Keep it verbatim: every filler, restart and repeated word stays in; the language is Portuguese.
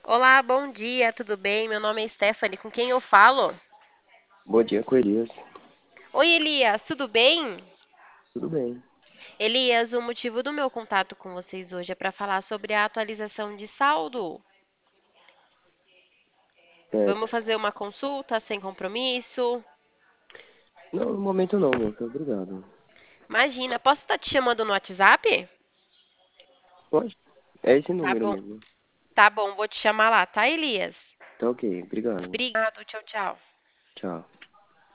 Olá, bom dia, tudo bem? Meu nome é Stephanie, com quem eu falo? Bom dia, com Elias. Oi, Elias, tudo bem? Tudo bem. Elias, o motivo do meu contato com vocês hoje é para falar sobre a atualização de saldo. Certo. Vamos fazer uma consulta sem compromisso? Não, no momento não, moça. Obrigado. Imagina, posso estar te chamando no WhatsApp? Pode? É esse Tá número bom, mesmo. tá bom, vou te chamar lá, tá, Elias? Tá ok, obrigado. Obrigado, tchau, tchau. Tchau.